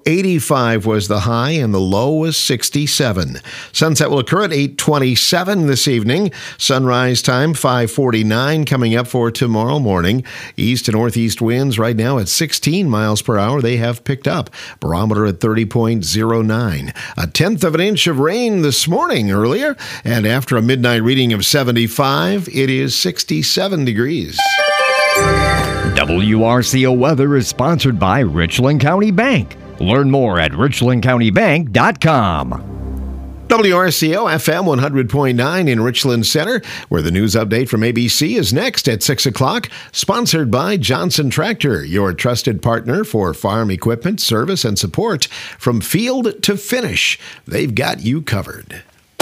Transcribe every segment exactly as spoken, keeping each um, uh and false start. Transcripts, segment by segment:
eighty-five was the high, and the low was sixty-seven. Sunset will occur at eight twenty-seven this evening. Sunrise time, five forty-nine, coming up for tomorrow morning. East to northeast winds right now at sixteen miles per hour. They have picked up. Barometer at thirty point oh nine. A tenth of an inch of rain this morning earlier, and after a midnight reading of seventy-five, it is sixty-seven degrees. W R C O weather is sponsored by Richland County Bank. Learn more at richland county bank dot com. W R C O F M one hundred point nine in Richland Center, where the news update from A B C is next at six o'clock, sponsored by Johnson Tractor, your trusted partner for farm equipment, service, and support from field to finish. They've got you covered.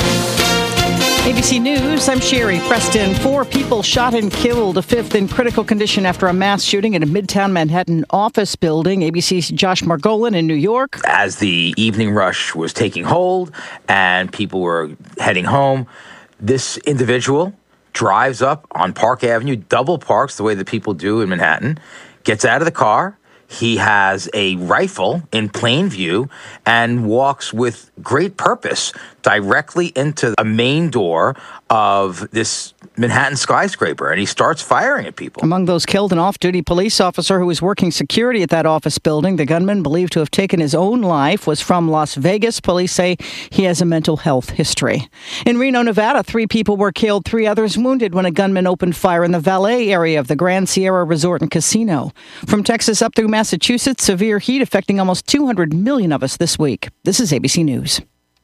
A B C News, I'm Sherry Preston. Four people shot and killed, a fifth in critical condition after a mass shooting in a Midtown Manhattan office building. A B C's Josh Margolin in New York. As the evening rush was taking hold and people were heading home, this individual drives up on Park Avenue, double parks the way that people do in Manhattan, gets out of the car. He has a rifle in plain view and walks with great purpose directly into a main door of this Manhattan skyscraper, and he starts firing at people. Among those killed, an off-duty police officer who was working security at that office building. The gunman, believed to have taken his own life, was from Las Vegas. Police say he has a mental health history. In Reno, Nevada, three people were killed, three others wounded when a gunman opened fire in the valet area of the Grand Sierra Resort and Casino. From Texas up through Massachusetts, severe heat affecting almost two hundred million of us this week. This is A B C News.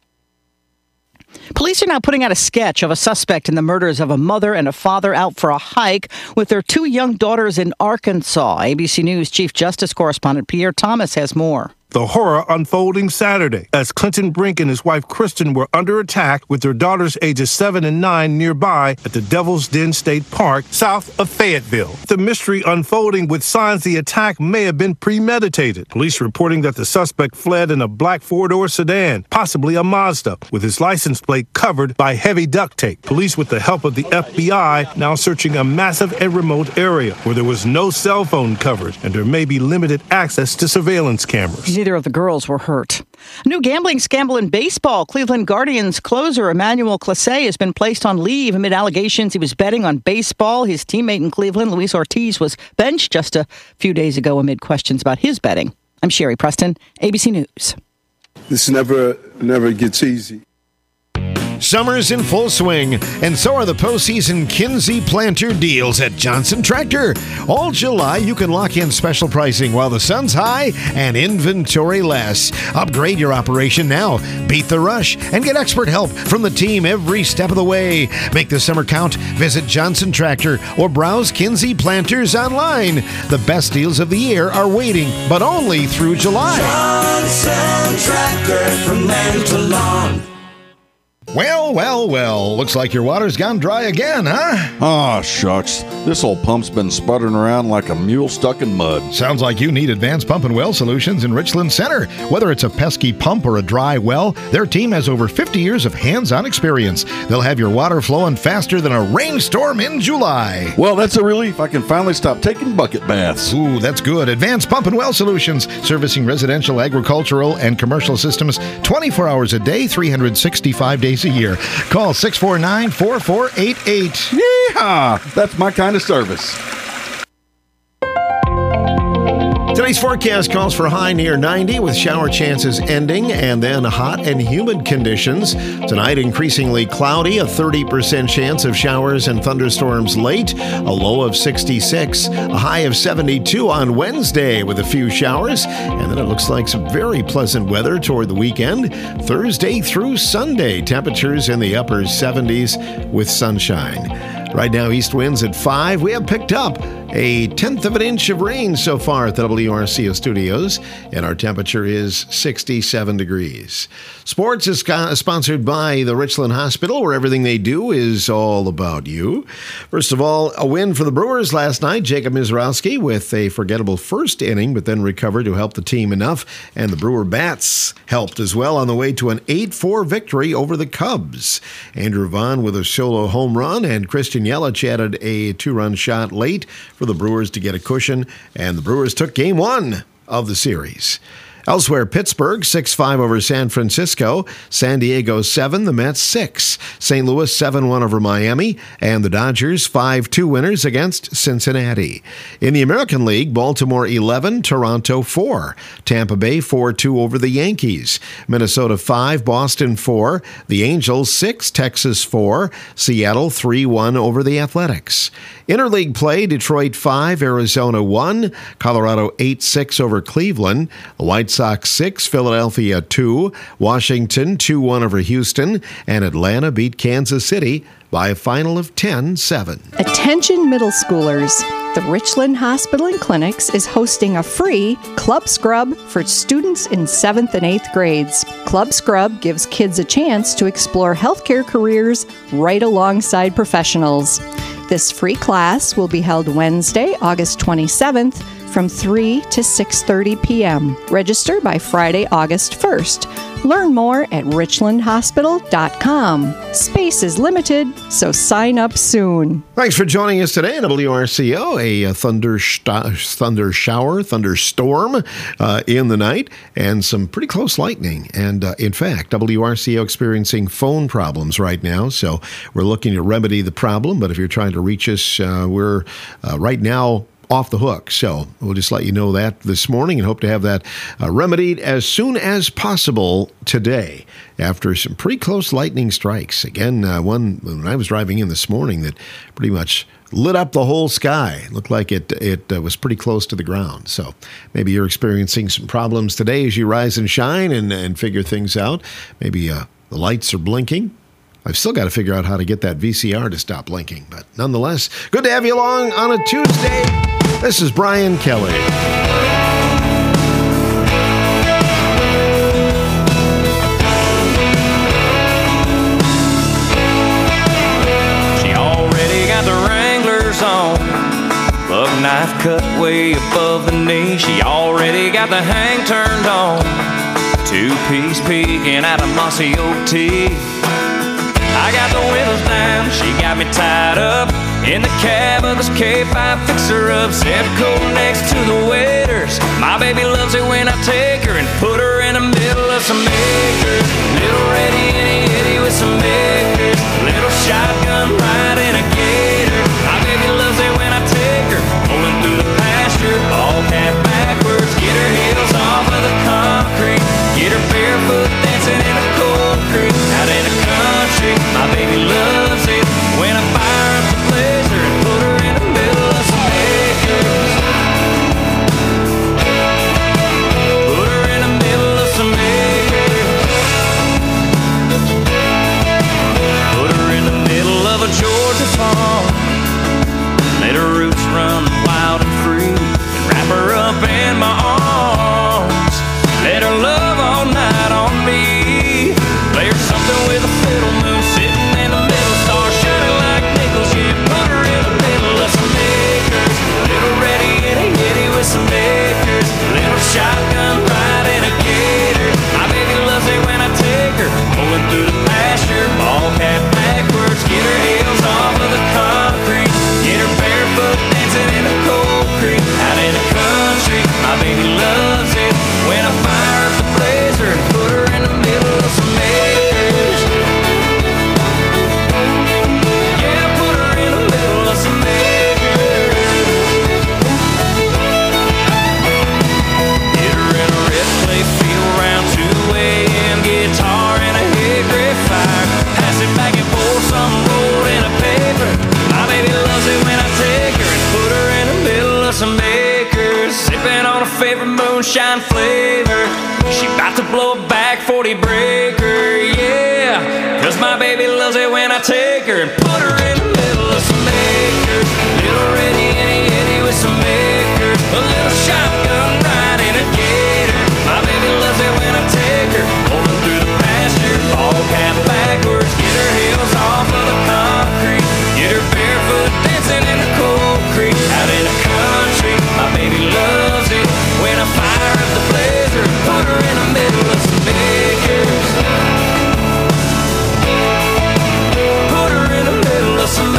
Police are now putting out a sketch of a suspect in the murders of a mother and a father out for a hike with their two young daughters in Arkansas. A B C News Chief Justice Correspondent Pierre Thomas has more. The horror unfolding Saturday as Clinton Brink and his wife Kristen were under attack with their daughters ages seven and nine nearby at the Devil's Den State Park south of Fayetteville. The mystery unfolding with signs the attack may have been premeditated. Police reporting that the suspect fled in a black four-door sedan, possibly a Mazda, with his license plate covered by heavy duct tape. Police, with the help of the F B I, now searching a massive and remote area where there was no cell phone coverage and there may be limited access to surveillance cameras. Neither of the girls were hurt. A new gambling scandal in baseball. Cleveland Guardians closer Emmanuel Clase has been placed on leave amid allegations he was betting on baseball. His teammate in Cleveland, Luis Ortiz, was benched just a few days ago amid questions about his betting. I'm Sherry Preston, A B C News. This never, never gets easy. Summer's in full swing, and so are the postseason Kinsey planter deals at Johnson Tractor. All July, you can lock in special pricing while the sun's high and inventory less. Upgrade your operation now. Beat the rush and get expert help from the team every step of the way. Make the summer count. Visit Johnson Tractor or browse Kinsey Planters online. The best deals of the year are waiting, but only through July. Johnson Tractor, from land to lawn. Well, well, well. Looks like your water's gone dry again, huh? Ah, shucks. This old pump's been sputtering around like a mule stuck in mud. Sounds like you need Advanced Pump and Well Solutions in Richland Center. Whether it's a pesky pump or a dry well, their team has over fifty years of hands-on experience. They'll have your water flowing faster than a rainstorm in July. Well, that's a relief. I can finally stop taking bucket baths. Ooh, that's good. Advanced Pump and Well Solutions, servicing residential, agricultural, and commercial systems twenty-four hours a day, three hundred sixty-five days a year. Call six four nine, four four eight eight. Yeehaw! That's my kind of service. Today's forecast calls for a high near ninety with shower chances ending and then hot and humid conditions. Tonight, increasingly cloudy, a thirty percent chance of showers and thunderstorms late, a low of sixty-six, a high of seventy-two on Wednesday with a few showers, and then it looks like some very pleasant weather toward the weekend. Thursday through Sunday, temperatures in the upper seventies with sunshine. Right now, east winds at five. We have picked up a tenth of an inch of rain so far at the W R C O studios, and our temperature is sixty-seven degrees. Sports is sponsored by the Richland Hospital, where everything they do is all about you. First of all, a win for the Brewers last night. Jacob Mizrowski with a forgettable first inning, but then recovered to help the team enough, and the Brewer bats helped as well on the way to an eight four victory over the Cubs. Andrew Vaughn with a solo home run, and Christian Yelich added a two-run shot late for the Brewers to get a cushion, and the Brewers took game one of the series. Elsewhere, Pittsburgh six five over San Francisco. San Diego seven, the Mets six. Saint Louis seven one over Miami. And the Dodgers five two winners against Cincinnati. In the American League, Baltimore eleven, Toronto four. Tampa Bay four two over the Yankees. Minnesota five, Boston four. The Angels six, Texas four. Seattle three one over the Athletics. Interleague play, Detroit five, Arizona one. Colorado eight six over Cleveland. The White Sox six, Philadelphia two. Washington two one over Houston. And Atlanta beat Kansas City by a final of ten seven. Attention middle schoolers. The Richland Hospital and Clinics is hosting a free Club Scrub for students in seventh and eighth grades. Club Scrub gives kids a chance to explore healthcare careers right alongside professionals. This free class will be held Wednesday, August twenty-seventh from three to six thirty p.m. Register by Friday, August first. Learn more at richland hospital dot com. Space is limited, so sign up soon. Thanks for joining us today on W R C O. A, a thunder, sh- thunder shower, thunderstorm uh, in the night, and some pretty close lightning. And uh, in fact, W R C O experiencing phone problems right now, so we're looking to remedy the problem. But if you're trying to reach us, uh, we're uh, right now off the hook. So we'll just let you know that this morning and hope to have that uh, remedied as soon as possible today after some pretty close lightning strikes. Again, uh, one when I was driving in this morning that pretty much lit up the whole sky. Looked like it it uh, was pretty close to the ground. So maybe you're experiencing some problems today as you rise and shine and, and figure things out. Maybe uh, the lights are blinking. I've still got to figure out how to get that V C R to stop blinking. But nonetheless, good to have you along on a Tuesday. This is Brian Kelly. She already got the Wranglers on, bug knife cut way above the knee. She already got the hang turned on, two-piece peeking out of mossy oak tea. I got the windows down, she got me tied up in the cab of this K five fixer-up. Set cold next to the waiters. My baby loves it when I take her and put her in the middle of some acres. Little ready and hitty with some acres. Little shotgun ride in a gator. My baby loves it when I take her pulling through the pasture, ball cap backwards. Get her heels off of the concrete. Get her barefoot dancing in the cold creek. Out in the country, my baby loves it when I fire up the blazer and put her in the middle of some acres. Put her in the middle of some acres. Put her in the middle of a Georgia farm. Let her roots run wild and free and wrap her up in my arms. Let her love all night on me. Play her something with a fiddle, moon sitting in the middle, stars shining like nickels. Yeah, put her in the middle of some acres. Little ready itty itty with some acres. Little shotgun ride in a gator. My baby loves it when I take her pulling through the pasture, ball cap backwards. Get her heels off of the concrete. Get her barefoot dancing in the cold creek. Out in the country, my baby loves it when I fire up the blazer and put her in the middle of some acres. Yeah, put her in the middle of some acres. Get her in a red clay field around two a.m. Guitar and a hickory fire. Pass it back and forth, some rolled in a paper. My baby loves it when I take her and put her in the middle of some acres. Sipping on a favorite moonshine flavor. She about to blow a back forty breaker, yeah. Cause my baby loves it when I take her and put her in the middle of some acres. Little ready itty itty with some acres. A little shotgun ride in a gator. My baby loves it when I take her pulling through the pasture, ball cap backwards. Get her heels off of the concrete. Get her barefoot dancing in the cold creek. Out in the country, my baby loves it when I fire up the blazer and put her in the middle of some acres. Put her in the middle of some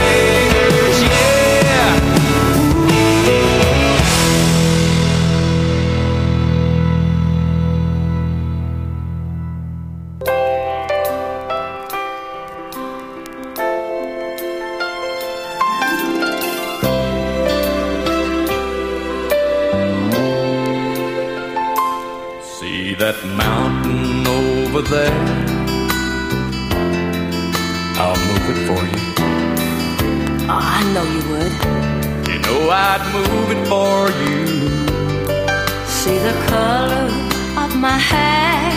See that mountain over there? I'll move it for you. Oh, I know you would. You know I'd move it for you. See the color of my hair?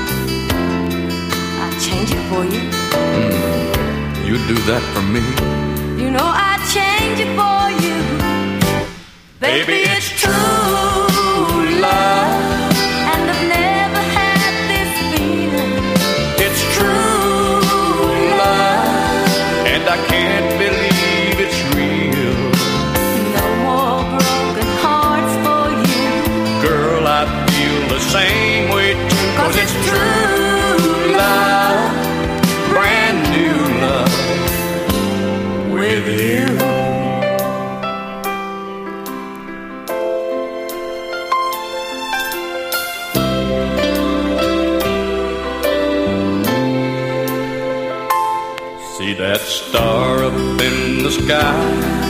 I'd change it for you. Mm, you'd do that for me. You know I'd change it for you. Baby, it's true love. And I've never had this feeling. It's true love. And I can't believe it's real. No more broken hearts for you. Girl, I feel the same way too. Cause it's true love. Brand new love. With you. See that star up in the sky?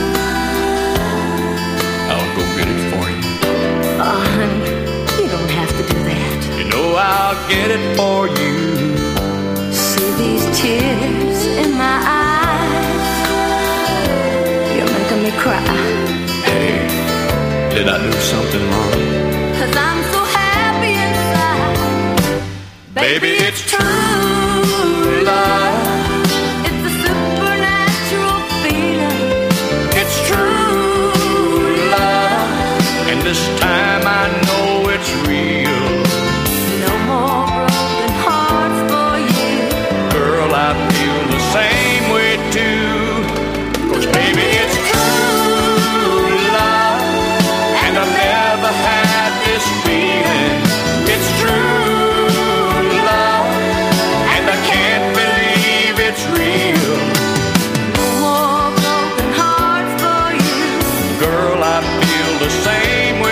I'll go get it for you. Oh, honey, you don't have to do that. You know I'll get it for you. See these tears in my eyes? You're making me cry. Hey, did I do something wrong? Cause I'm so happy inside. Baby, it's true love. This time I know it's real. No more broken hearts for you. Girl, I feel the same way too. Cause baby, it's true love. And I've never had this feeling. It's true love. And I can't believe it's real. No more broken hearts for you. Girl, I feel the same.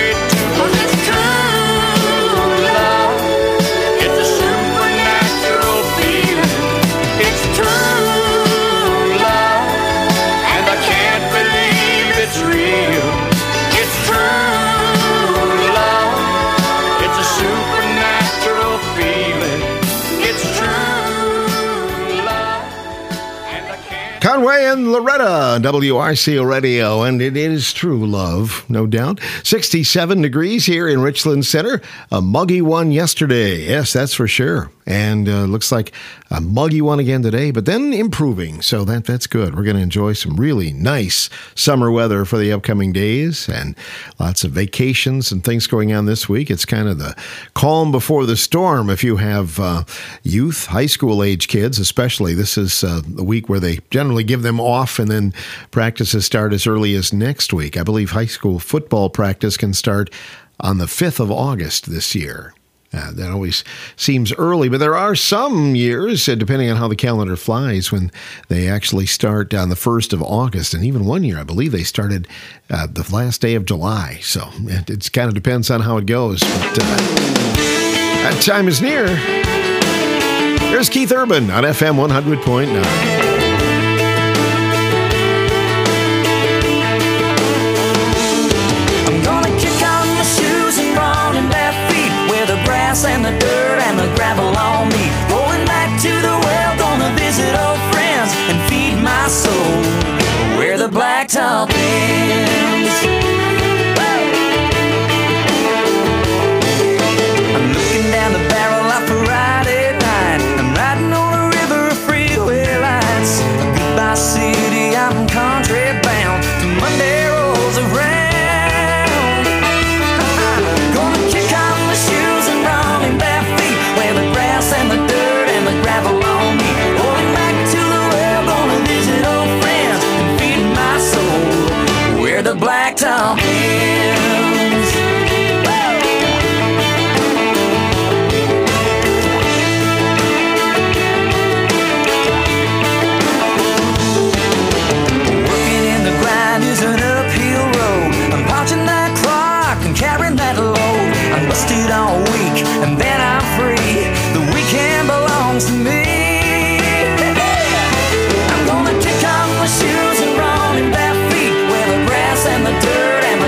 Conway and Loretta, W R C O Radio, and it is true love, no doubt. sixty-seven degrees here in Richland Center, a muggy one yesterday. Yes, that's for sure. And uh, looks like a muggy one again today, but then improving. So that that's good. We're going to enjoy some really nice summer weather for the upcoming days and lots of vacations and things going on this week. It's kind of the calm before the storm if you have uh, youth, high school age kids especially. This is uh, the week where they generally give them off and then practices start as early as next week. I believe high school football practice can start on the fifth of August this year. Uh, that always seems early, but there are some years, uh, depending on how the calendar flies, when they actually start on the first of August. And even one year, I believe they started uh, the last day of July. So it, it kind of depends on how it goes. But uh, that time is near. There's Keith Urban on F M one hundred point nine. And the dirt and the gravel on me. Going back to the well, gonna visit old friends and feed my soul where the blacktop ends. I'm looking down the barrel of a Friday night. I'm riding on a river of freeway lights. Goodbye city, I'm country bound. Monday rolls around. And the dirt and the gravel on me. Going back to the well, gonna visit old friends and feed my soul where the blacktop ends. Working in the grind is an uphill road. I'm punching that clock and carrying that load. I'm busted all week and then I'm free. The weekend belongs to me. I'm gonna kick off my shoes and run in bare feet where the grass and the dirt and the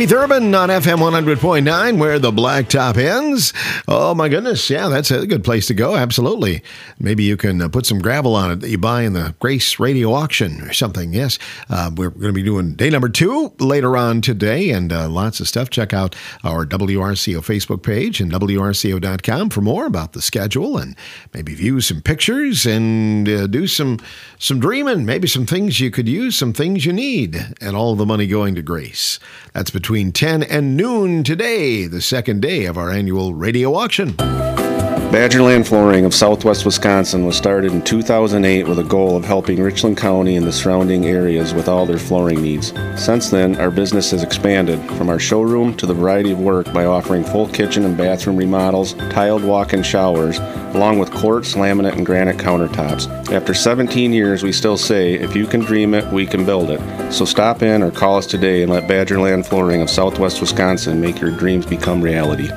Keith Urban on F M one hundred point nine, where the blacktop ends. Oh, my goodness. Yeah, that's a good place to go. Absolutely. Maybe you can uh, put some gravel on it that you buy in the Grace Radio auction or something. Yes. Uh, we're going to be doing day number two later on today, and uh, lots of stuff. Check out our W R C O Facebook page and W R C O dot com for more about the schedule, and maybe view some pictures and uh, do some, some dreaming. Maybe some things you could use, some things you need, and all the money going to Grace. That's between ten and noon today, the second day of our annual radio auction. Badgerland Flooring of Southwest Wisconsin was started in two thousand eight with a goal of helping Richland County and the surrounding areas with all their flooring needs. Since then, our business has expanded from our showroom to the variety of work by offering full kitchen and bathroom remodels, tiled walk-in showers, along with quartz, laminate, and granite countertops. After seventeen years, we still say, if you can dream it, we can build it. So stop in or call us today and let Badgerland Flooring of Southwest Wisconsin make your dreams become reality.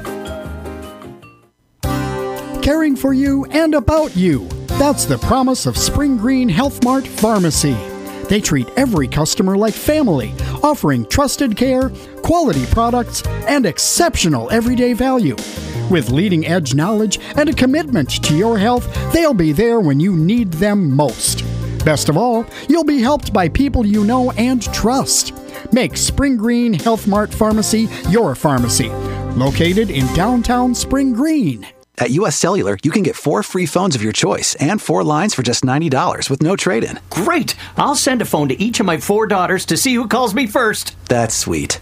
Caring for you and about you. That's the promise of Spring Green Health Mart Pharmacy. They treat every customer like family, offering trusted care, quality products, and exceptional everyday value. With leading-edge knowledge and a commitment to your health, they'll be there when you need them most. Best of all, you'll be helped by people you know and trust. Make Spring Green Health Mart Pharmacy your pharmacy. Located in downtown Spring Green. At U S Cellular, you can get four free phones of your choice and four lines for just ninety dollars with no trade-in. Great! I'll send a phone to each of my four daughters to see who calls me first. That's sweet.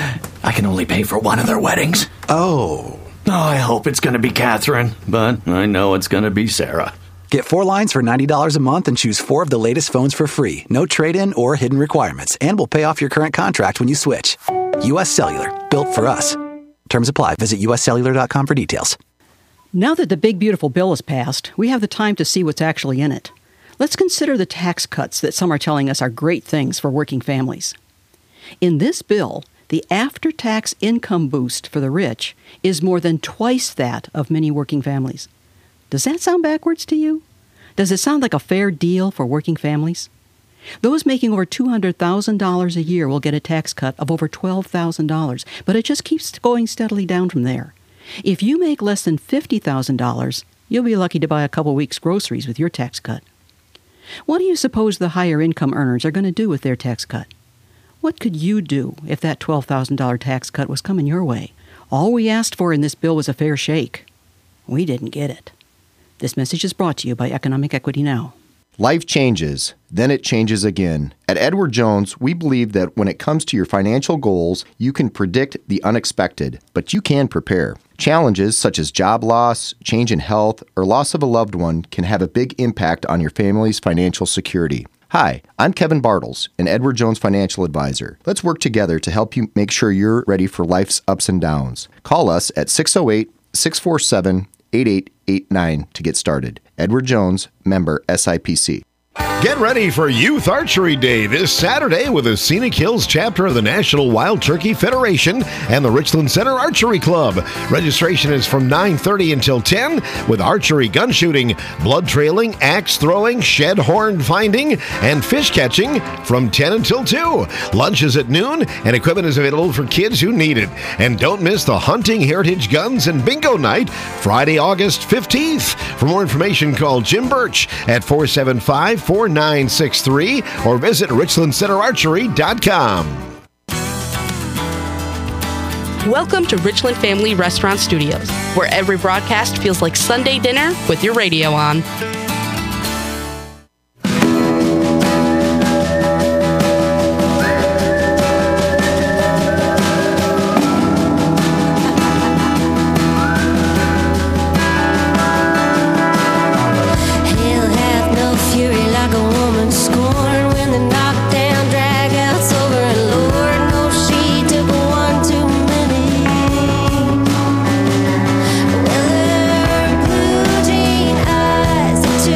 I can only pay for one of their weddings. Oh. Oh, I hope it's going to be Catherine, but I know it's going to be Sarah. Get four lines for ninety dollars a month and choose four of the latest phones for free. No trade-in or hidden requirements. And we'll pay off your current contract when you switch. U S Cellular. Built for us. Terms apply. Visit U S cellular dot com for details. Now that the big beautiful bill is passed, we have the time to see what's actually in it. Let's consider the tax cuts that some are telling us are great things for working families. In this bill, the after-tax income boost for the rich is more than twice that of many working families. Does that sound backwards to you? Does it sound like a fair deal for working families? Those making over two hundred thousand dollars a year will get a tax cut of over twelve thousand dollars, but it just keeps going steadily down from there. If you make less than fifty thousand dollars, you'll be lucky to buy a couple weeks' groceries with your tax cut. What do you suppose the higher income earners are going to do with their tax cut? What could you do if that twelve thousand dollars tax cut was coming your way? All we asked for in this bill was a fair shake. We didn't get it. This message is brought to you by Economic Equity Now. Life changes, then it changes again. At Edward Jones, we believe that when it comes to your financial goals, you can predict the unexpected, but you can prepare. Challenges such as job loss, change in health, or loss of a loved one can have a big impact on your family's financial security. Hi, I'm Kevin Bartles, an Edward Jones financial advisor. Let's work together to help you make sure you're ready for life's ups and downs. Call us at six oh eight, six four seven, eight eight eight nine to get started. Edward Jones, member S I P C. Get ready for Youth Archery Day this Saturday with the Scenic Hills chapter of the National Wild Turkey Federation and the Richland Center Archery Club. Registration is from nine thirty until ten with archery, gun shooting, blood trailing, axe throwing, shed horn finding, and fish catching from ten until two. Lunch is at noon and equipment is available for kids who need it. And don't miss the Hunting Heritage Guns and Bingo Night Friday, August fifteenth. For more information, call Jim Birch at four seven five, four nine six three or visit richland center archery dot com. Welcome to Richland Family Restaurant Studios, where every broadcast feels like Sunday dinner with your radio on. Well, her blue jean eyes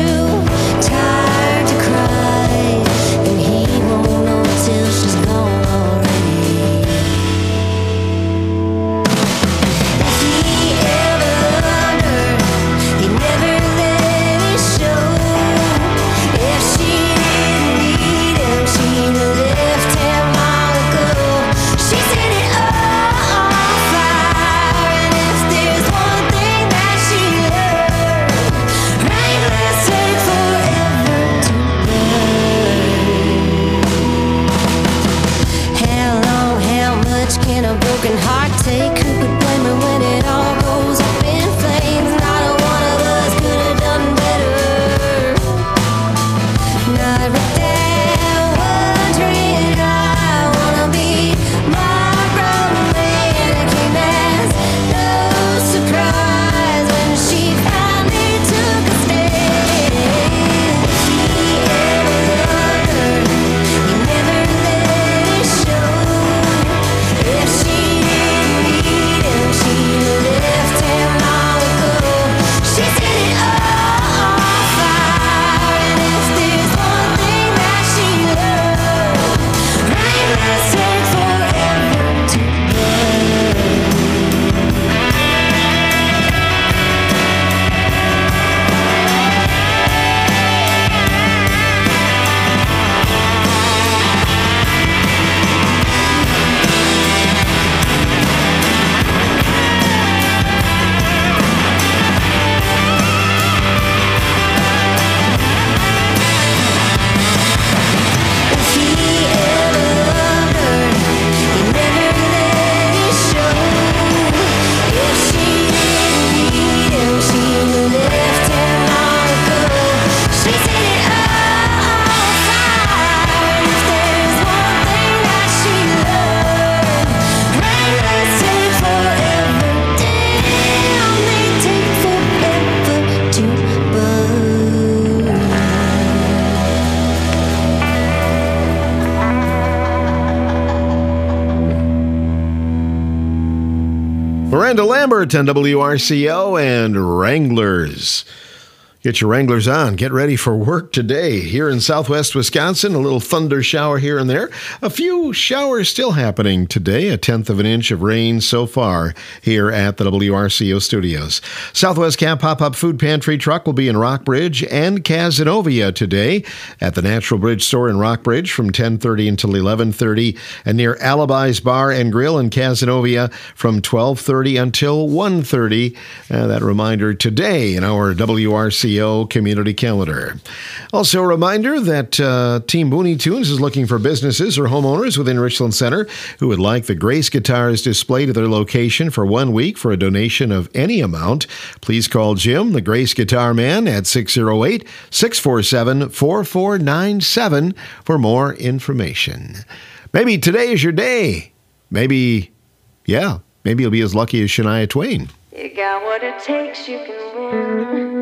Brenda Lambert on W R C O and Wranglers. Get your Wranglers on. Get ready for work today. Here in southwest Wisconsin, a little thunder shower here and there. A few showers still happening today. A tenth of an inch of rain so far here at the W R C O studios. Southwest Cap Pop-Up Food Pantry truck will be in Rockbridge and Cazenovia today at the Natural Bridge store in Rockbridge from ten thirty until eleven thirty, and near Alibi's Bar and Grill in Cazenovia from twelve thirty until one thirty. Uh, that reminder today in our W R C O community calendar. Also a reminder that uh, Team Booney Tunes is looking for businesses or homeowners within Richland Center who would like the Grace guitars displayed at their location for one week for a donation of any amount. Please call Jim, the Grace Guitar Man, at six oh eight, six four seven, four four nine seven for more information. Maybe today is your day. Maybe, yeah, maybe you'll be as lucky as Shania Twain. You got what it takes, you can win.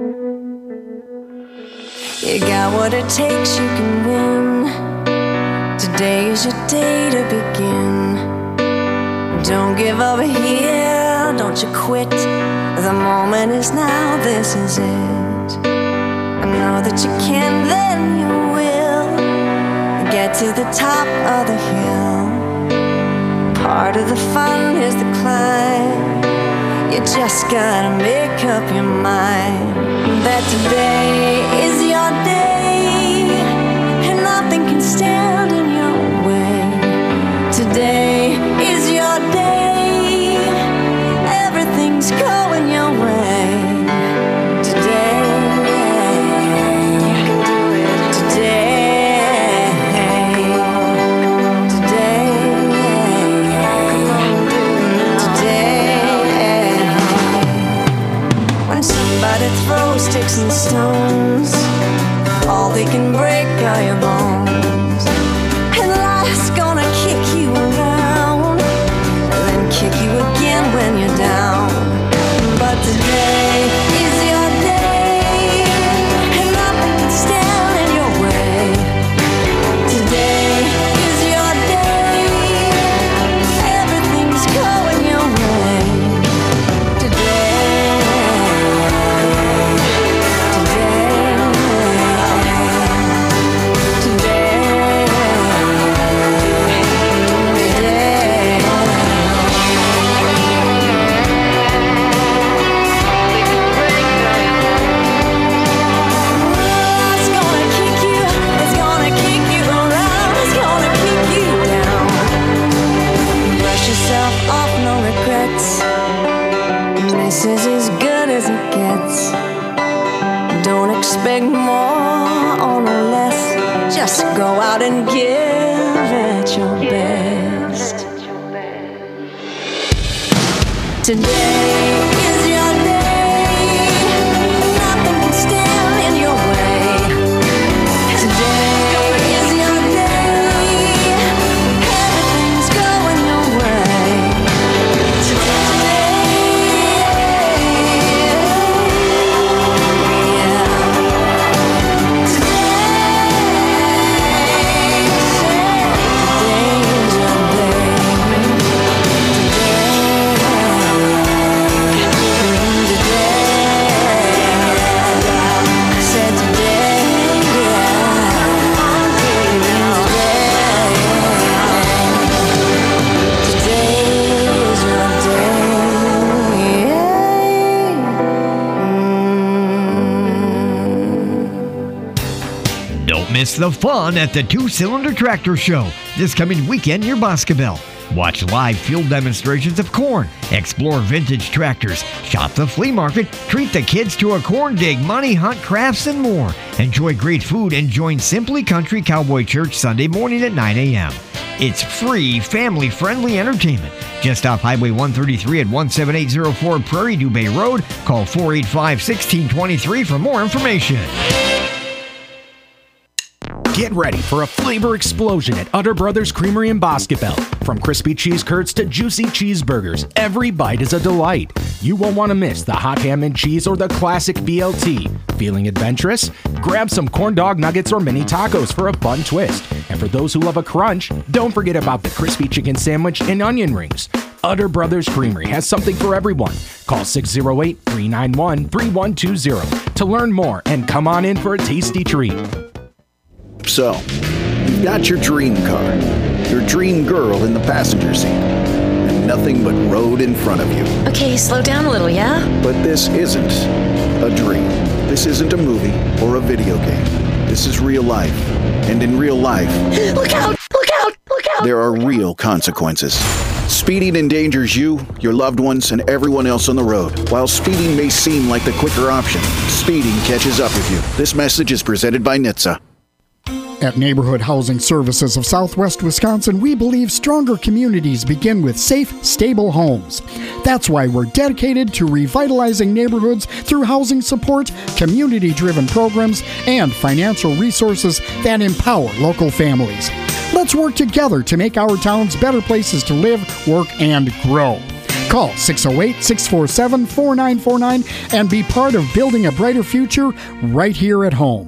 You got what it takes, you can win. Today is your day to begin. Don't give up here, don't you quit. The moment is now, this is it. I know that you can, then you will get to the top of the hill. Part of the fun is the climb. You just gotta make up your mind that today is your day and nothing can stand in your way. Today is your day, everything's going your way. Today, you can do it. Today, today, come on, do it. Today, when somebody throws sticks and stones, all they can break are your bones. And life's gonna kick you around and then kick you again when you're down. But today is your day and nothing can stand in your way. Today is your day, everything's going your way. Today, this is as good as it gets. Don't expect more or no less. Just go out and give it your best. Today is your day, nothing can stand in your way. Today is your day, everything's going your way. Miss the fun at the Two-Cylinder Tractor Show this coming weekend near Boscoville. Watch live field demonstrations of corn, explore vintage tractors, shop the flea market, treat the kids to a corn dig, money hunt, crafts, and more. Enjoy great food and join Simply Country Cowboy Church Sunday morning at nine a.m. It's free, family-friendly entertainment. Just off Highway one thirty-three at one seven eight zero four Prairie du Bay Road. Call four eight five, one six two three for more information. Get ready for a flavor explosion at Utter Brothers Creamery in Boscoville. From crispy cheese curds to juicy cheeseburgers, every bite is a delight. You won't want to miss the hot ham and cheese or the classic B L T. Feeling adventurous? Grab some corn dog nuggets or mini tacos for a fun twist. And for those who love a crunch, don't forget about the crispy chicken sandwich and onion rings. Utter Brothers Creamery has something for everyone. Call six oh eight, three nine one, three one two zero to learn more and come on in for a tasty treat. So, you've got your dream car, your dream girl in the passenger seat, and nothing but road in front of you. Okay, slow down a little, yeah? But this isn't a dream. This isn't a movie or a video game. This is real life. And in real life, look out! Look out! Look out! There are real consequences. Speeding endangers you, your loved ones, and everyone else on the road. While speeding may seem like the quicker option, speeding catches up with you. This message is presented by N H T S A. At Neighborhood Housing Services of Southwest Wisconsin, we believe stronger communities begin with safe, stable homes. That's why we're dedicated to revitalizing neighborhoods through housing support, community-driven programs, and financial resources that empower local families. Let's work together to make our towns better places to live, work, and grow. Call six oh eight, six four seven, four nine four nine and be part of building a brighter future right here at home.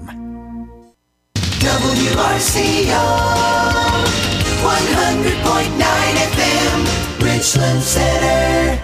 W R C O one hundred point nine F M Richland Center.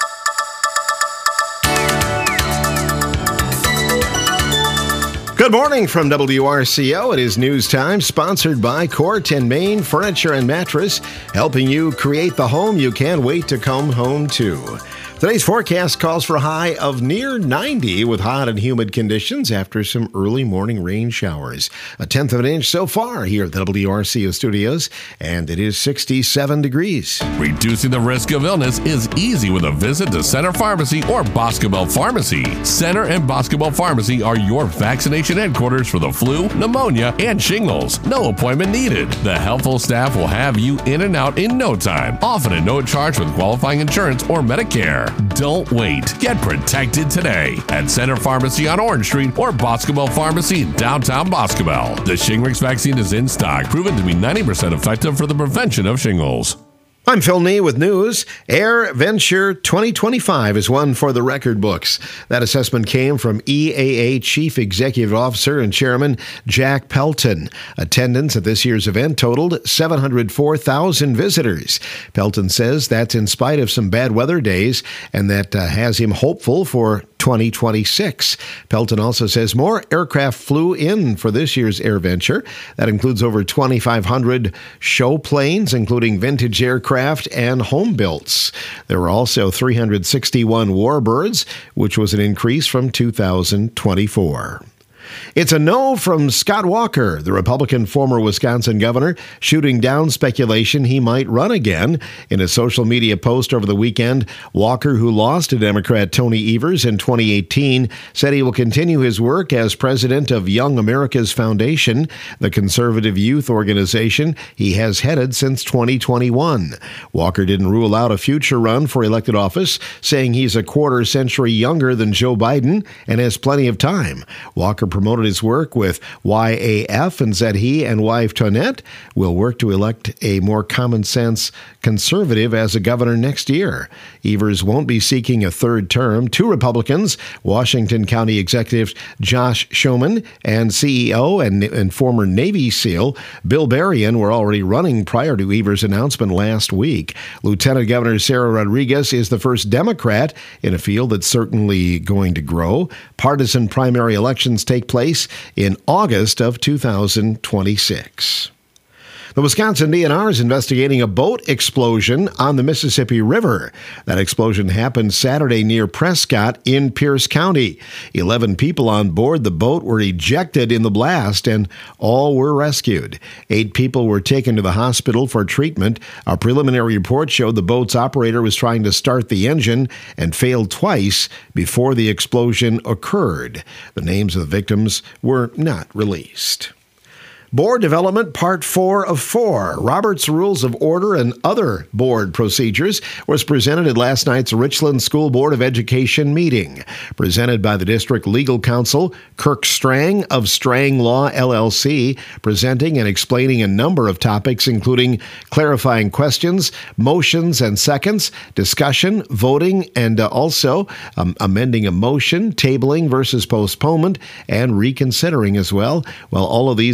Good morning from W R C O. It is news time, sponsored by Court and Main Furniture and Mattress, helping you create the home you can't wait to come home to. Today's forecast calls for a high of near ninety with hot and humid conditions after some early morning rain showers. A tenth of an inch so far here at the W R C O studios, and it is sixty-seven degrees. Reducing the risk of illness is easy with a visit to Center Pharmacy or Boscobel Pharmacy. Center and Boscobel Pharmacy are your vaccination headquarters for the flu, pneumonia, and shingles. No appointment needed. The helpful staff will have you in and out in no time, often at no charge with qualifying insurance or Medicare. Don't wait. Get protected today at Center Pharmacy on Orange Street or Boscobel Pharmacy in downtown Boscobel. The Shingrix vaccine is in stock, proven to be ninety percent effective for the prevention of shingles. I'm Phil Nee with news. AirVenture twenty twenty-five is one for the record books. That assessment came from E A A Chief Executive Officer and Chairman Jack Pelton. Attendance at this year's event totaled seven hundred four thousand visitors. Pelton says that's in spite of some bad weather days, and that uh, has him hopeful for twenty twenty-six. Pelton also says more aircraft flew in for this year's AirVenture. That includes over twenty-five hundred show planes, including vintage aircraft and home builds. There were also three hundred sixty-one warbirds, which was an increase from two thousand twenty-four. It's a no from Scott Walker, the Republican former Wisconsin governor, shooting down speculation he might run again. In a social media post over the weekend, Walker, who lost to Democrat Tony Evers in twenty eighteen, said he will continue his work as president of Young America's Foundation, the conservative youth organization he has headed since twenty twenty-one. Walker didn't rule out a future run for elected office, saying he's a quarter century younger than Joe Biden and has plenty of time. Walker promoted his work with Y A F and said he and wife Tonette will work to elect a more common-sense conservative as a governor next year. Evers won't be seeking a third term. Two Republicans, Washington County Executive Josh Schoeman and C E O and, and former Navy SEAL Bill Berrien, were already running prior to Evers' announcement last week. Lieutenant Governor Sarah Rodriguez is the first Democrat in a field that's certainly going to grow. Partisan primary elections take place in August of two thousand twenty-six. The Wisconsin D N R is investigating a boat explosion on the Mississippi River. That explosion happened Saturday near Prescott in Pierce County. Eleven people on board the boat were ejected in the blast, and all were rescued. Eight people were taken to the hospital for treatment. A preliminary report showed the boat's operator was trying to start the engine and failed twice before the explosion occurred. The names of the victims were not released. Board Development Part four of four, Robert's Rules of Order and Other Board Procedures, was presented at last night's Richland School Board of Education meeting. Presented by the District Legal Counsel, Kirk Strang of Strang Law, L L C, presenting and explaining a number of topics, including clarifying questions, motions and seconds, discussion, voting, and uh, also um, amending a motion, tabling versus postponement, and reconsidering as well. Well, all of these are included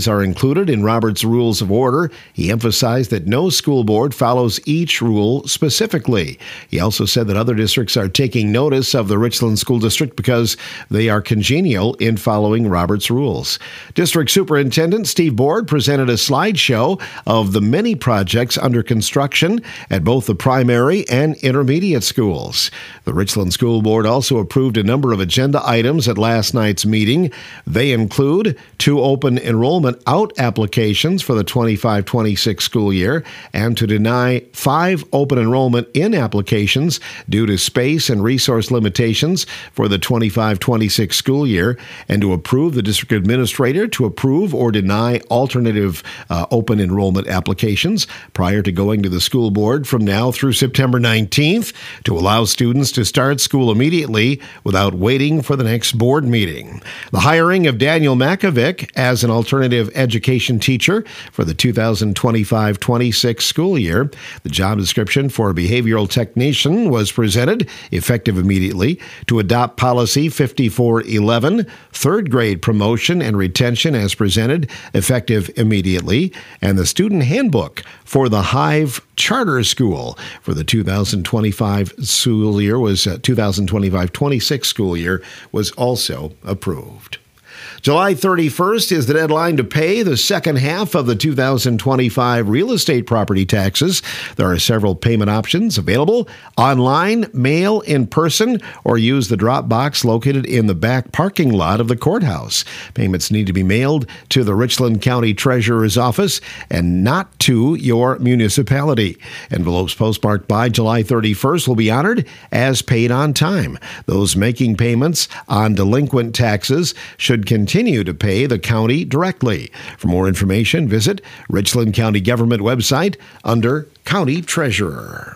included in Robert's Rules of Order. He emphasized that no school board follows each rule specifically. He also said that other districts are taking notice of the Richland School District because they are congenial in following Robert's rules. District Superintendent Steve Board presented a slideshow of the many projects under construction at both the primary and intermediate schools. The Richland School Board also approved a number of agenda items at last night's meeting. They include two open enrollment out applications for the twenty-five twenty-six school year and to deny five open enrollment in applications due to space and resource limitations for the twenty-five twenty-six school year, and to approve the district administrator to approve or deny alternative uh, open enrollment applications prior to going to the school board from now through September nineteenth to allow students to start school immediately without waiting for the next board meeting. The hiring of Daniel Makovic as an alternative education teacher for the two thousand twenty-five twenty-six school year. The job description for a behavioral technician was presented, effective immediately, to adopt policy fifty-four eleven, third grade promotion and retention as presented, effective immediately, and the student handbook for the Hive Charter School for the two thousand twenty-five school year was uh, two thousand twenty-five twenty-six school year was also approved. July thirty-first is the deadline to pay the second half of the two thousand twenty-five real estate property taxes. There are several payment options available: online, mail, in person, or use the drop box located in the back parking lot of the courthouse. Payments need to be mailed to the Richland County Treasurer's Office and not to your municipality. Envelopes postmarked by July thirty-first will be honored as paid on time. Those making payments on delinquent taxes should continue Continue to pay the county directly. For more information, visit Richland County Government website under County Treasurer.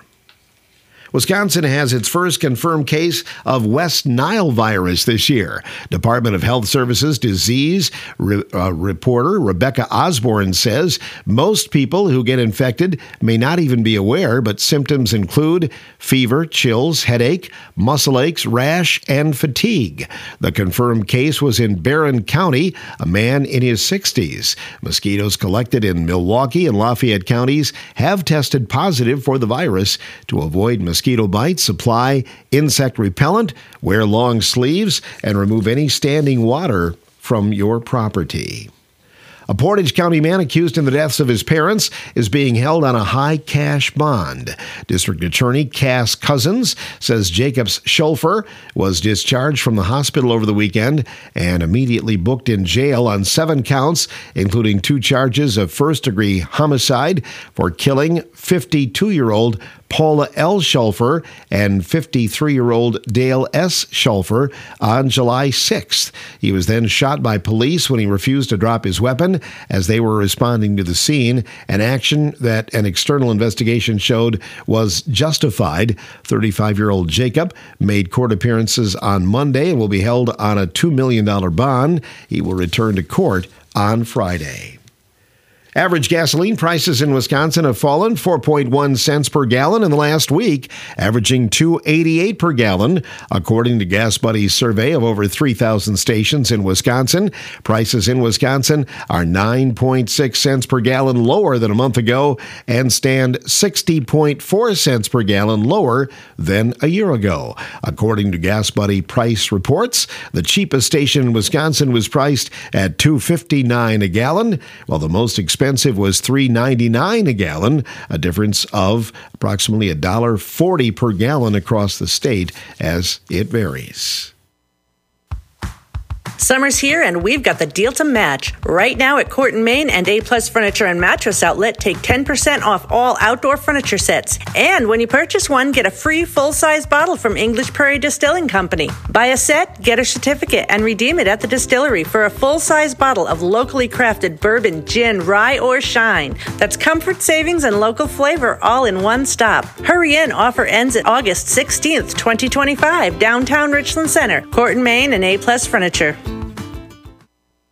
Wisconsin has its first confirmed case of West Nile virus this year. Department of Health Services disease re- uh, reporter Rebecca Osborne says most people who get infected may not even be aware, but symptoms include fever, chills, headache, muscle aches, rash, and fatigue. The confirmed case was in Barron County, a man in his sixties. Mosquitoes collected in Milwaukee and Lafayette counties have tested positive for the virus. To avoid mosquito Mosquito bites, apply insect repellent, wear long sleeves, and remove any standing water from your property. A Portage County man accused in the deaths of his parents is being held on a high cash bond. District Attorney Cass Cousins says Jacobs Schulfer was discharged from the hospital over the weekend and immediately booked in jail on seven counts, including two charges of first-degree homicide for killing fifty-two-year-old Paula L. Schulfer and fifty-three-year-old Dale S. Schulfer on July sixth. He was then shot by police when he refused to drop his weapon as they were responding to the scene, an action that an external investigation showed was justified. thirty-five-year-old Jacob made court appearances on Monday and will be held on a two million dollars bond. He will return to court on Friday. Average gasoline prices in Wisconsin have fallen four point one cents per gallon in the last week, averaging two dollars and eighty-eight cents per gallon. According to Gas Buddy's survey of over three thousand stations in Wisconsin, prices in Wisconsin are nine point six cents per gallon lower than a month ago and stand sixty point four cents per gallon lower than a year ago. According to Gas Buddy price reports, the cheapest station in Wisconsin was priced at two dollars and fifty-nine cents a gallon, while the most expensive Expensive was three dollars and ninety-nine cents a gallon, a difference of approximately one dollar and forty cents per gallon across the state as it varies. Summer's here and we've got the deal to match. Right now at Court and Main and A-Plus Furniture and Mattress Outlet, take ten percent off all outdoor furniture sets. And when you purchase one, get a free full-size bottle from English Prairie Distilling Company. Buy a set, get a certificate, and redeem it at the distillery for a full-size bottle of locally crafted bourbon, gin, rye, or shine. That's comfort, savings, and local flavor all in one stop. Hurry in. Offer ends at August sixteenth, twenty twenty-five, downtown Richland Center, Court and Main and A-Plus Furniture.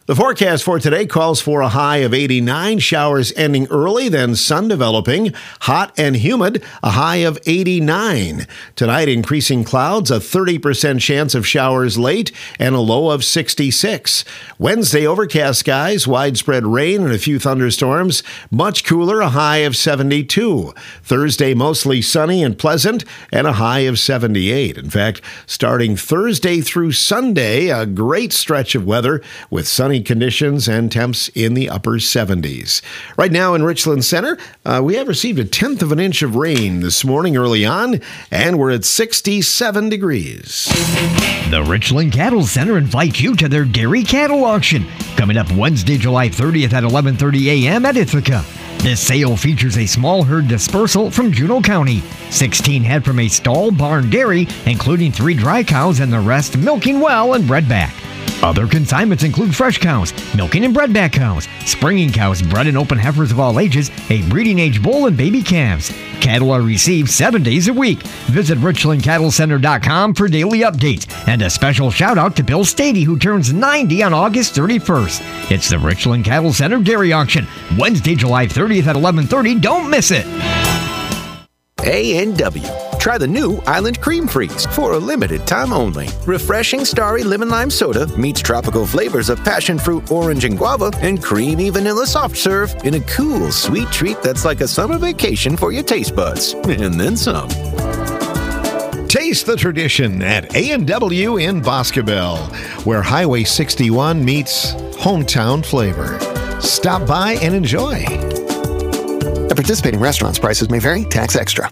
The forecast for today calls for a high of eighty-nine, showers ending early, then sun developing, hot and humid, a high of eighty-nine. Tonight, increasing clouds, a thirty percent chance of showers late, and a low of sixty-six. Wednesday, overcast skies, widespread rain and a few thunderstorms, much cooler, a high of seventy-two. Thursday, mostly sunny and pleasant, and a high of seventy-eight. In fact, starting Thursday through Sunday, a great stretch of weather with sunny conditions and temps in the upper seventies. Right now in Richland Center, uh, we have received a tenth of an inch of rain this morning early on, and we're at sixty-seven degrees. The Richland Cattle Center invites you to their dairy cattle auction coming up Wednesday, July thirtieth at eleven thirty a.m. at Ithaca. This sale features a small herd dispersal from Juneau County, sixteen head from a stall barn dairy, including three dry cows and the rest milking well and bred back. Other consignments include fresh cows, milking and bred back cows, springing cows, bred and open heifers of all ages, a breeding age bull, and baby calves. Cattle are received seven days a week. Visit richland cattle center dot com for daily updates. And a special shout out to Bill Stady, who turns ninety on August thirty-first. It's the Richland Cattle Center Dairy Auction, Wednesday, July thirtieth at eleven thirty. Don't miss it. A and W. Try the new Island Cream Freeze for a limited time only. Refreshing starry lemon lime soda meets tropical flavors of passion fruit, orange, and guava, and creamy vanilla soft serve in a cool, sweet treat that's like a summer vacation for your taste buds. And then some. Taste the tradition at A and W in Boscobel, where Highway sixty-one meets hometown flavor. Stop by and enjoy. At participating restaurants, prices may vary. Tax extra.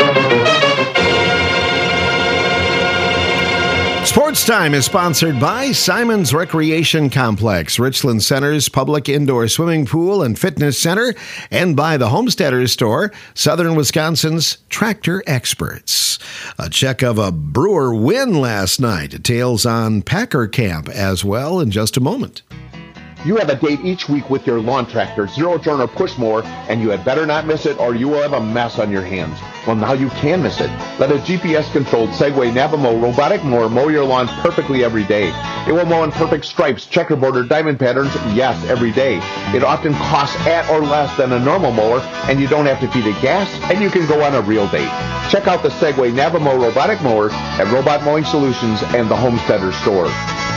Sports Time is sponsored by Simon's Recreation Complex, Richland Center's public indoor swimming pool and fitness center, and by the Homesteaders Store, Southern Wisconsin's tractor experts. A check of a Brewer win last night. Details on Packer Camp as well in just a moment. You have a date each week with your lawn tractor, zero turn or push mower, and you had better not miss it or you will have a mess on your hands. Well, now you can miss it. Let a G P S-controlled Segway Navamo robotic mower mow your lawn perfectly every day. It will mow in perfect stripes, checkerboard, or diamond patterns, yes, every day. It often costs at or less than a normal mower, and you don't have to feed it gas, and you can go on a real date. Check out the Segway Navamo robotic mower at Robot Mowing Solutions and the Homesteader Store.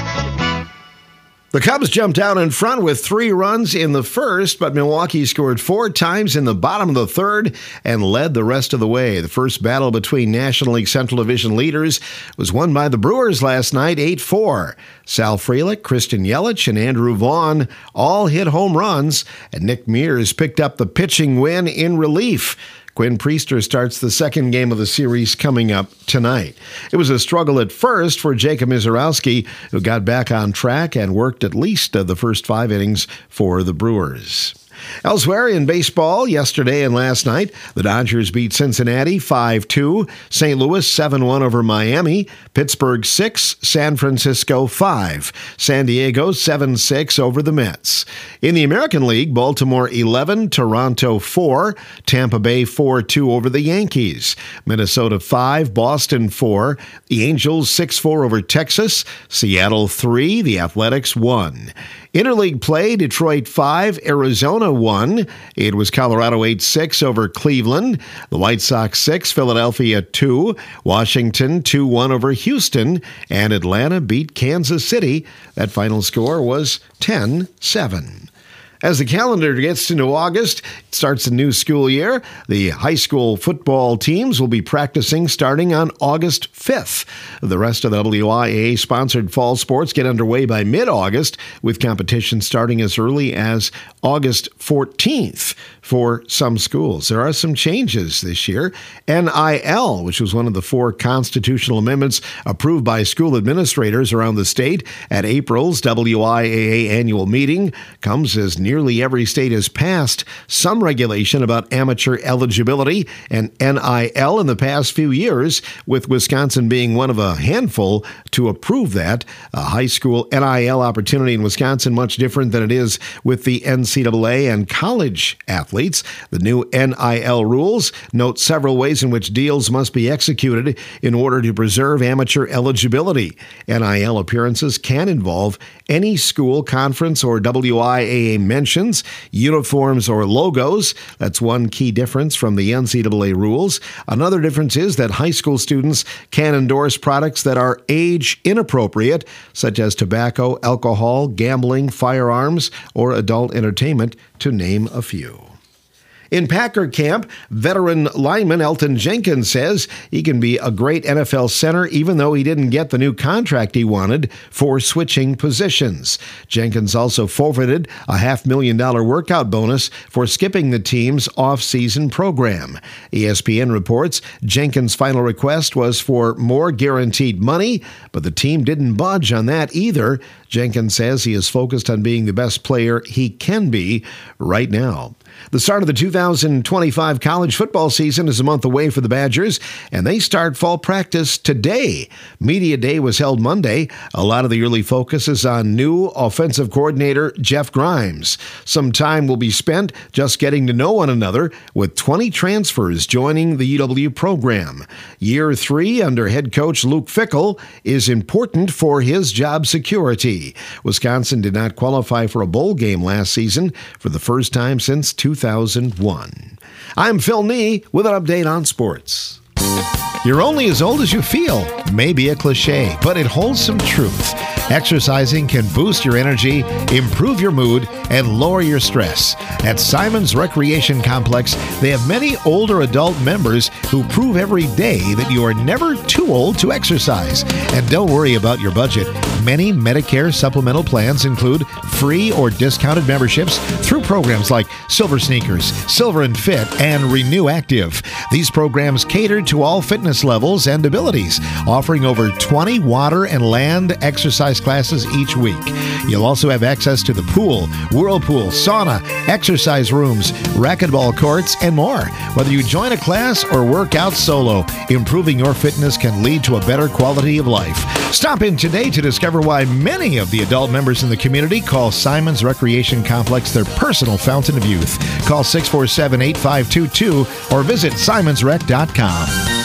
The Cubs jumped out in front with three runs in the first, but Milwaukee scored four times in the bottom of the third and led the rest of the way. The first battle between National League Central Division leaders was won by the Brewers last night, eight four. Sal Frelick, Christian Yelich, and Andrew Vaughn all hit home runs, and Nick Mears picked up the pitching win in relief. Quinn Priester starts the second game of the series coming up tonight. It was a struggle at first for Jacob Mizorowski, who got back on track and worked at least the first five innings for the Brewers. Elsewhere in baseball, yesterday and last night, the Dodgers beat Cincinnati five two, Saint Louis seven one over Miami, Pittsburgh six, San Francisco five, San Diego seven six over the Mets. In the American League, Baltimore eleven, Toronto four, Tampa Bay four two over the Yankees, Minnesota five, Boston four, the Angels six four over Texas, Seattle three, the Athletics one. Interleague play, Detroit five, Arizona one. It was Colorado eight six over Cleveland. The White Sox six, Philadelphia two. Washington two one over Houston. And Atlanta beat Kansas City. That final score was ten seven. As the calendar gets into August, it starts the new school year. The high school football teams will be practicing starting on August fifth. The rest of the W I A A-sponsored fall sports get underway by mid-August, with competition starting as early as August fourteenth for some schools. There are some changes this year. N I L, which was one of the four constitutional amendments approved by school administrators around the state at April's W I A A annual meeting, comes as nearly every state has passed some regulation about amateur eligibility and N I L in the past few years, with Wisconsin being one of a handful to approve that. A high school N I L opportunity in Wisconsin much different than it is with the N C double A and college athletes. The new N I L rules note several ways in which deals must be executed in order to preserve amateur eligibility. N I L appearances can involve any school, conference, or W I A A mentions, uniforms, or logos. That's one key difference from the N C double A rules. Another difference is that high school students can endorse products that are age inappropriate, such as tobacco, alcohol, gambling, firearms, or adult entertainment, to name a few. In Packer camp, veteran lineman Elton Jenkins says he can be a great N F L center even though he didn't get the new contract he wanted for switching positions. Jenkins also forfeited a half million dollar workout bonus for skipping the team's off-season program. E S P N reports Jenkins' final request was for more guaranteed money, but the team didn't budge on that either. Jenkins says he is focused on being the best player he can be right now. The start of the two thousand twenty-five college football season is a month away for the Badgers, and they start fall practice today. Media Day was held Monday. A lot of the early focus is on new offensive coordinator Jeff Grimes. Some time will be spent just getting to know one another, with twenty transfers joining the U W program. Year three under head coach Luke Fickell is important for his job security. Wisconsin did not qualify for a bowl game last season for the first time since two thousand one. I'm Phil Nee with an update on sports. You're only as old as you feel. Maybe a cliche, but it holds some truth. Exercising can boost your energy, improve your mood, and lower your stress. At Simon's Recreation Complex, they have many older adult members who prove every day that you are never too old to exercise. And don't worry about your budget. Many Medicare supplemental plans include free or discounted memberships through programs like Silver Sneakers, Silver and Fit, and Renew Active. These programs cater to all fitness levels and abilities, offering over twenty water and land exercise classes each week. You'll also have access to the pool, whirlpool, sauna, exercise rooms, racquetball courts, and more. Whether you join a class or work out solo, improving your fitness can lead to a better quality of life. Stop in today to discover why many of the adult members in the community call Simon's Recreation Complex their personal fountain of youth. Call six four seven, eight five two two or visit simons rec dot com.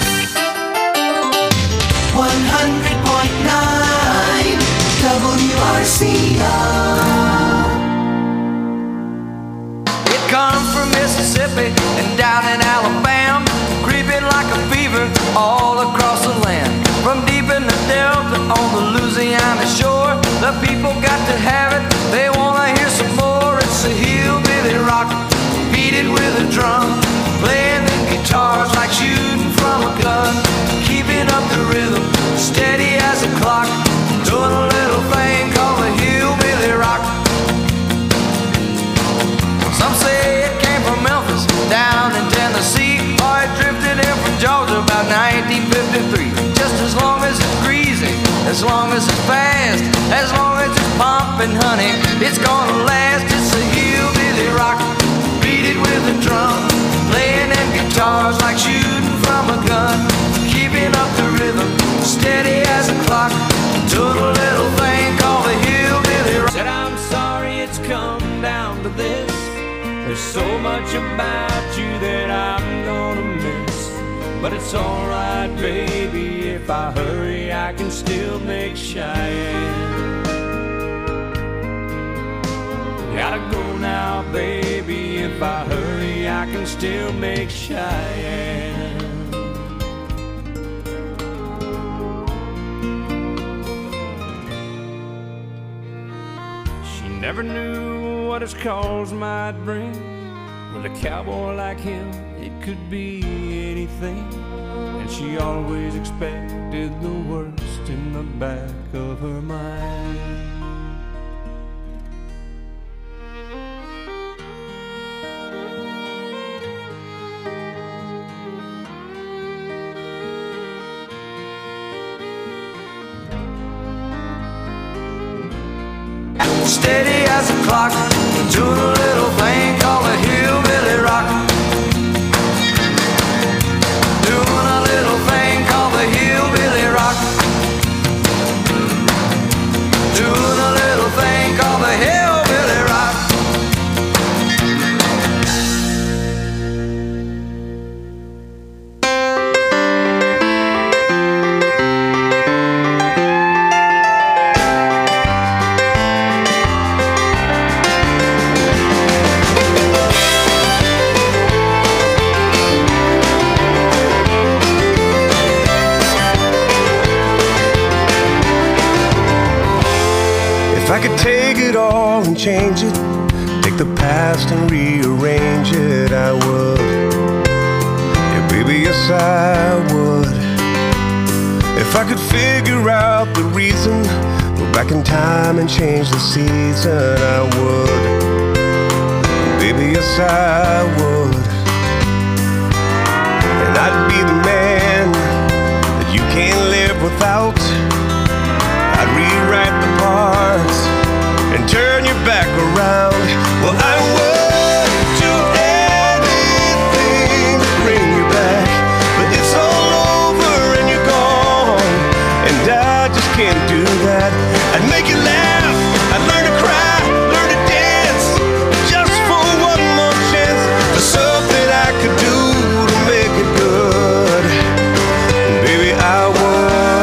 one hundred point nine W R C O. It comes from Mississippi and down in Alabama, creeping like a fever all across the land. From deep in the Delta on the Louisiana shore, the people got to have it, they wanna hear some more. It's a hillbilly rock, beat it with a drum, playing the guitars like shooting from a gun, keeping up the rhythm, steady as a clock, doing a little thing called the hillbilly rock. Some say it came from Memphis, down in Tennessee, or it drifted in from Georgia about nineteen fifty-three. Just as long as it's greasy, as long as it's fast, as long as it's pumping, honey, it's gonna last. It's a hillbilly rock, beat it with a drum, playing them guitars like shooting from a gun, keeping up the rhythm, steady as a clock, doing a little thing called the hillbilly rock. Said I'm sorry it's come down to this, there's so much about you that I'm gonna miss, but it's alright baby, if I hurry I can still make Cheyenne. Gotta go now baby, if I hurry I can still make Cheyenne. She never knew what his calls might bring. With a cowboy like him, it could be anything. And she always expected the worst in the back of her mind. steady as a clock, doing a little thing called a hillbilly rock. Doing a little thing called the hillbilly rock. Doing a little thing called the hillbilly rock. If I could take it all and change it, take the past and rearrange it, I would. Yeah, baby, yes, I would. If I could figure out the reason, go back in time and change the season, I would. Baby, yes, I would. And I'd be the man that you can't live without. I'd rewrite the parts and turn your back around. Well, I would do anything to bring you back, but it's all over and you're gone, and I just can't do that. I'd make you laugh, I'd learn to cry, learn to dance, just for one more chance, for something I could do to make it good. Baby, I would.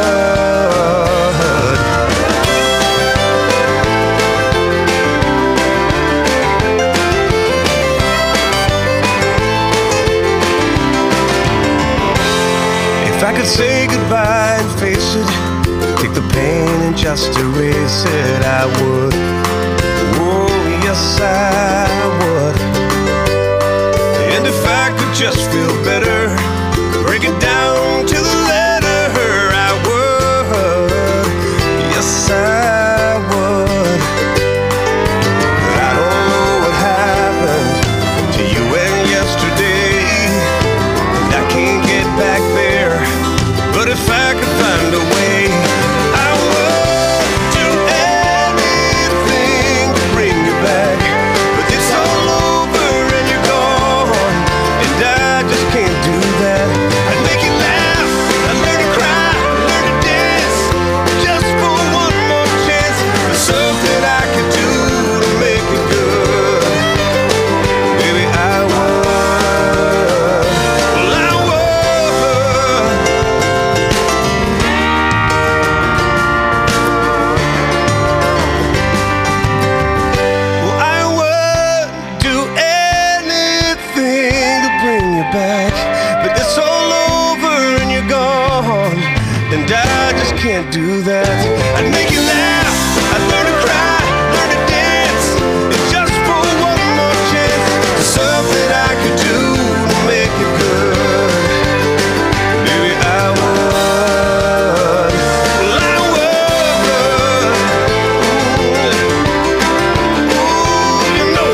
If I could say goodbye and face it, take the pain and just erase it, I would. Oh, yes, I would. And if I could just feel better, break it down to the letter, I would. Yes, I would. But I don't know what happened to you and yesterday, and I can't get back there. But if I could find a way, I would do anything to bring you back. But it's all over and you're gone, and I just can't do that. I'd make you laugh, I'd learn to cry, learn to dance, just for one more chance, for something I could do to make it good. Baby, I would. Well, I would. Well, I would do anything to bring you back, but it's all over and you're gone, and I just can't do that. I'd make you laugh, I'd learn to cry, learn to dance, and just for one more chance, something I could do to make it good. Baby, I would. Well, I would. Ooh, you know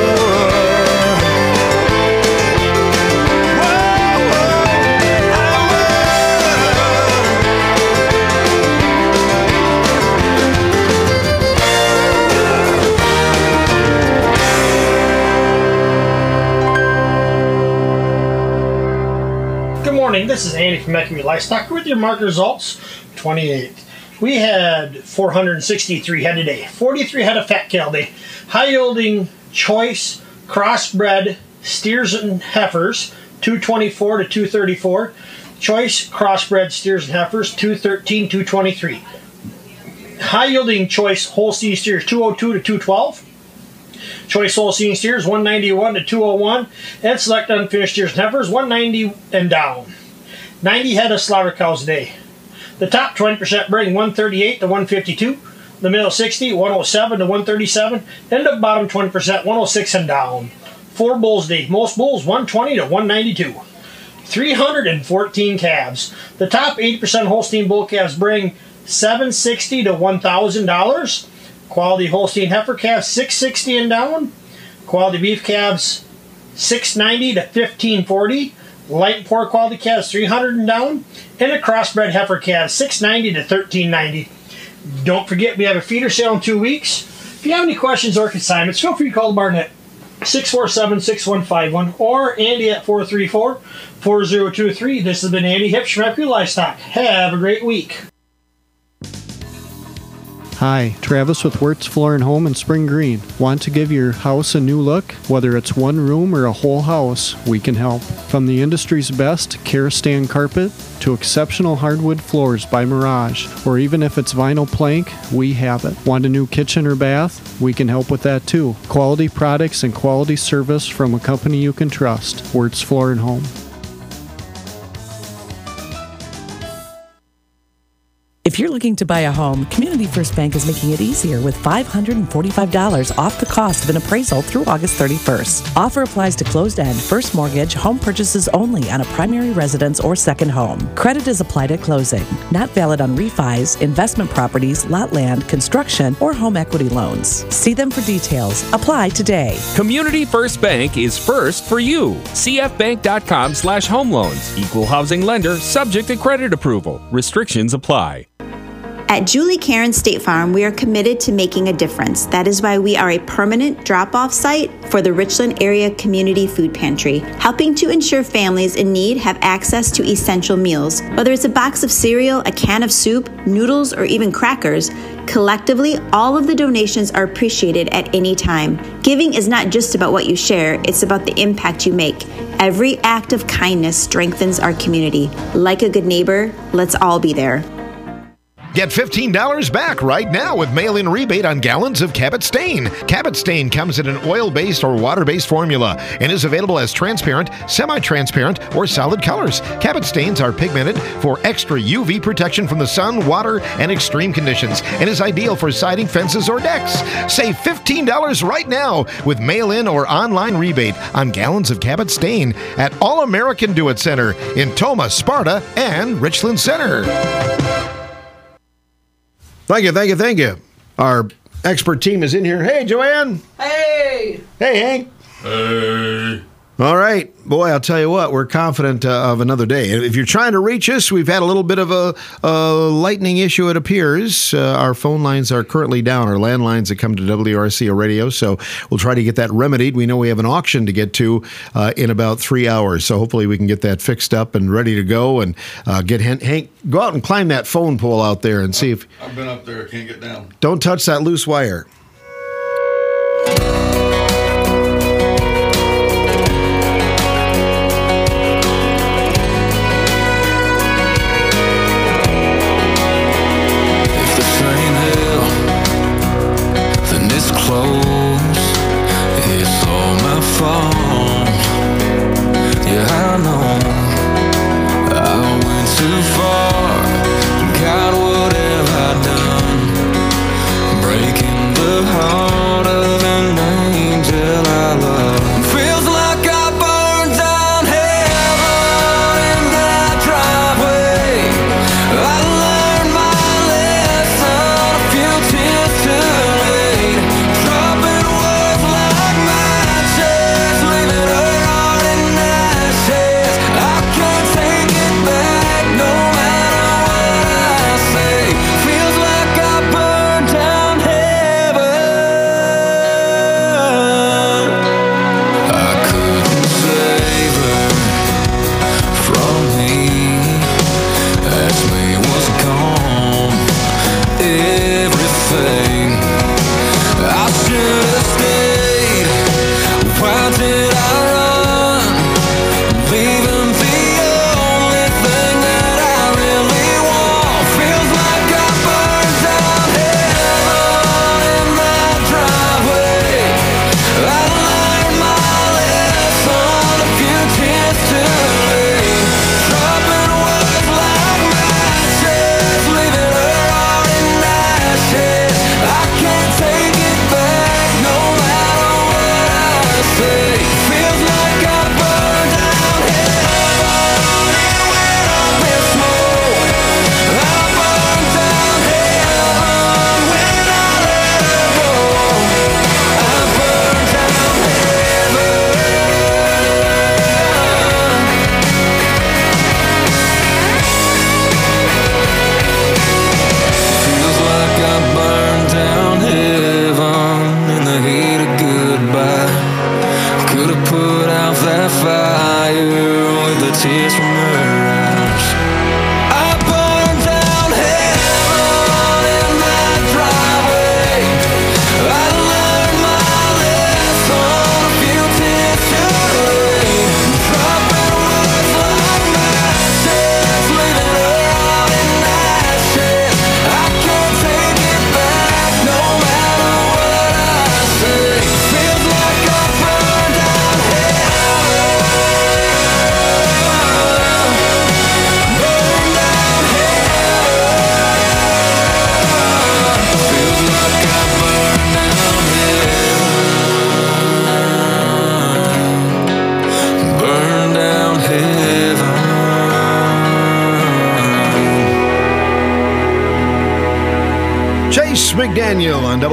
Good morning, this is Andy from Mercury Livestock with your market results, twenty-eighth. We had four hundred sixty-three head today, forty-three head of fat cattle day, high yielding choice crossbred steers and heifers, two twenty-four to two thirty-four, choice crossbred steers and heifers, two thirteen, two twenty-three. High yielding choice Holstein steers, two oh two to two twelve. Choice Holstein steers, one ninety-one to two oh one, and select unfinished steers and heifers, one ninety and down. ninety head of slaughter cows a day. The top twenty percent bring one thirty-eight to one fifty-two, the middle sixty, one oh seven to one thirty-seven, and the bottom twenty percent, one oh six and down. Four bulls a day. Most bulls, one twenty to one ninety-two. three hundred fourteen calves. The top eighty percent Holstein bull calves bring seven sixty to one thousand dollars. Quality Holstein heifer calves, six sixty and down. Quality beef calves, six ninety to fifteen forty. Light and poor quality calves, three hundred and down. And the crossbred heifer calves, six ninety to thirteen ninety. Don't forget, we have a feeder sale in two weeks. If you have any questions or consignments, feel free to call the barn at six four seven, six one five one or Andy at four three four, four zero two three. This has been Andy Hipsch from Mercury Livestock. Have a great week. Hi, Travis with Wirtz Floor and Home in Spring Green. Want to give your house a new look? Whether it's one room or a whole house, we can help. From the industry's best Karastan carpet to exceptional hardwood floors by Mirage, or even if it's vinyl plank, we have it. Want a new kitchen or bath? We can help with that too. Quality products and quality service from a company you can trust. Wirtz Floor and Home. If you're looking to buy a home, Community First Bank is making it easier with five hundred forty-five dollars off the cost of an appraisal through August thirty-first. Offer applies to closed-end, first mortgage, home purchases only on a primary residence or second home. Credit is applied at closing. Not valid on refis, investment properties, lot land, construction, or home equity loans. See them for details. Apply today. Community First Bank is first for you. cfbank.com slash home loans. Equal housing lender, subject to credit approval. Restrictions apply. At Julie Karen State Farm, we are committed to making a difference. That is why we are a permanent drop-off site for the Richland Area Community Food Pantry, helping to ensure families in need have access to essential meals. Whether it's a box of cereal, a can of soup, noodles, or even crackers, collectively, all of the donations are appreciated at any time. Giving is not just about what you share, it's about the impact you make. Every act of kindness strengthens our community. Like a good neighbor, let's all be there. Get fifteen dollars back right now with mail-in rebate on gallons of Cabot Stain. Cabot Stain comes in an oil-based or water-based formula and is available as transparent, semi-transparent, or solid colors. Cabot Stains are pigmented for extra U V protection from the sun, water, and extreme conditions and is ideal for siding, fences, or decks. Save fifteen dollars right now with mail-in or online rebate on gallons of Cabot Stain at All American Do-It Center in Tomah, Sparta, and Richland Center. Thank you, thank you, thank you. Our expert team is in here. Hey, Joanne. Hey. Hey, Hank. Hey. All right. Boy, I'll tell you what, we're confident uh, of another day. If you're trying to reach us, we've had a little bit of a, a lightning issue, it appears. Uh, our phone lines are currently down, our landlines that come to W R C O Radio, so we'll try to get that remedied. We know we have an auction to get to uh, in about three hours, so hopefully we can get that fixed up and ready to go and uh, get Hank, Hank, go out and climb that phone pole out there and see if... I've been up there, I can't get down. Don't touch that loose wire. God, what have I done? Breaking the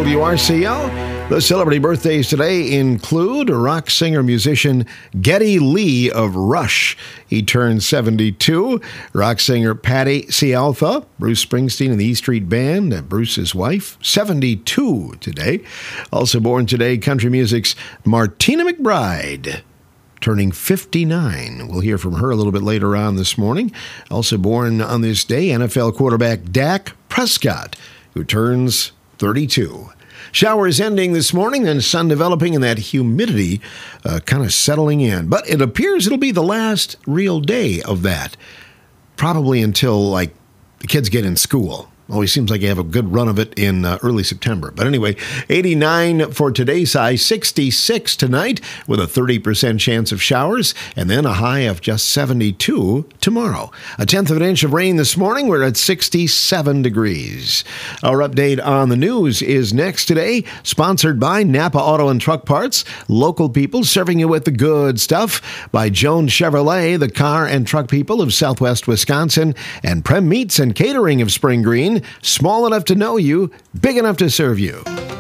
W R C L. The celebrity birthdays today include rock singer-musician Geddy Lee of Rush. He turned seventy-two. Rock singer Patti Cialfa, Bruce Springsteen and the E Street Band, Bruce's wife, seventy-two today. Also born today, country music's Martina McBride, turning fifty-nine. We'll hear from her a little bit later on this morning. Also born on this day, N F L quarterback Dak Prescott, who turns thirty-two. Showers ending this morning and sun developing and that humidity uh, kind of settling in. But it appears it'll be the last real day of that. Probably until, like, the kids get in school. Always seems like you have a good run of it in uh, early September. But anyway, eighty-nine for today's high, sixty-six tonight with a thirty percent chance of showers, and then a high of just seventy-two tomorrow. A tenth of an inch of rain this morning. We're at sixty-seven degrees. Our update on the news is next today, sponsored by Napa Auto and Truck Parts, local people serving you with the good stuff, by Jones Chevrolet, the car and truck people of Southwest Wisconsin, and Prem Meats and Catering of Spring Green. Small enough to know you, big enough to serve you.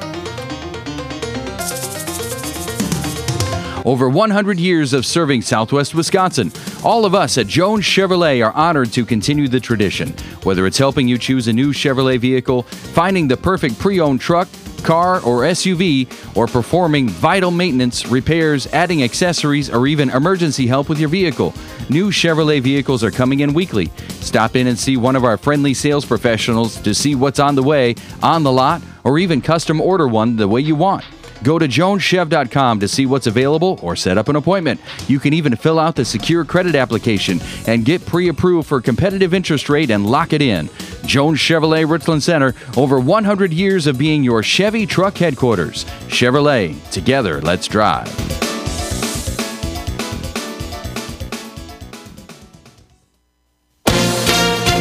Over one hundred years of serving Southwest Wisconsin. All of us at Jones Chevrolet are honored to continue the tradition. Whether it's helping you choose a new Chevrolet vehicle, finding the perfect pre-owned truck, car, or S U V, or performing vital maintenance, repairs, adding accessories, or even emergency help with your vehicle. New Chevrolet vehicles are coming in weekly. Stop in and see one of our friendly sales professionals to see what's on the way, on the lot, or even custom order one the way you want. Go to jones chev dot com to see what's available or set up an appointment. You can even fill out the secure credit application and get pre-approved for competitive interest rate and lock it in. Jones Chevrolet Richland Center, over one hundred years of being your Chevy truck headquarters. Chevrolet, together, let's drive.